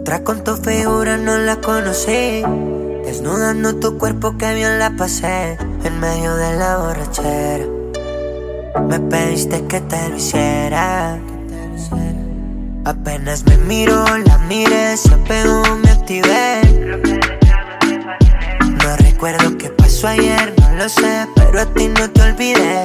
Otra con tu figura no la conocí, desnudando tu cuerpo que bien la pasé en medio de la borrachera. Me pediste que te lo hiciera. Apenas me miro, la miré, se apegó, me activé. No recuerdo qué pasó ayer, no lo sé, pero a ti no te olvidé.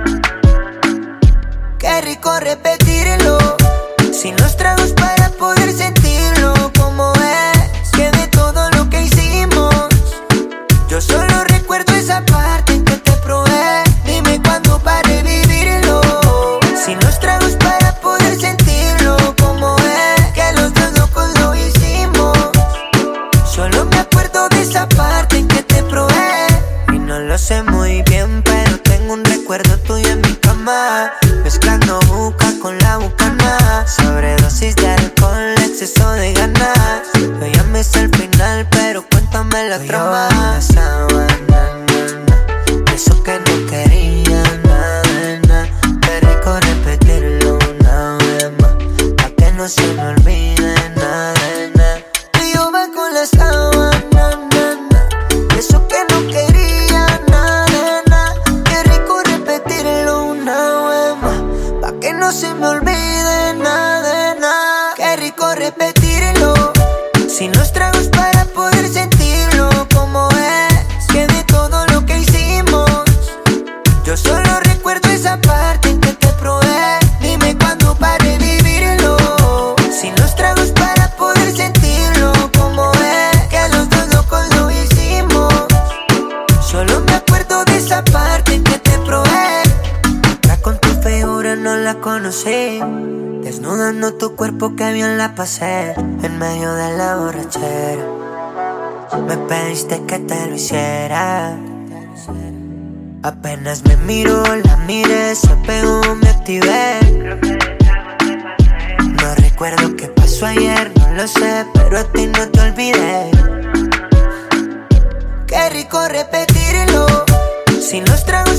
Qué rico repetirlo, sin los tragos para poder sentirlo como es. Que de todo lo que hicimos, yo solo recuerdo esa parte en que te probé. Dime cuándo para vivirlo, sin los tragos para poder sentirlo como es. Que los dos locos lo hicimos, solo me acuerdo de esa parte en que te probé. Y no lo sé muy bien, pero tengo un recuerdo tuyo en mi cama, mezclando buca con la bucana. Sobredosis de alcohol, exceso de ganas. Yo ya me sé el final, pero cuéntame la trama. La sábana, eso que no quería, nada. Qué rico repetirlo una vez más, pa' que no se me olvide nada. Y yo va con la sábana, eso que no quería, nada. Qué rico repetirlo una vez más, pa' que no se me olvide nada. Qué rico repetirlo, sin los tragos para poder sentirlo como es. Que de todo lo que hicimos, yo solo recuerdo esa parte en que te probé. Dime cuándo para vivirlo, sin los tragos para poder sentirlo como es. Que los dos locos lo hicimos, solo me acuerdo de esa parte en que te probé. Otra con tu figura no la conocí, desnudando tu cuerpo que bien la pasé en medio de la borrachera. Me pediste que te lo hiciera. Apenas me miro, la miré, se apegó, me activé. No recuerdo qué pasó ayer, no lo sé, pero a ti no te olvidé. Qué rico repetirlo, sin los tragos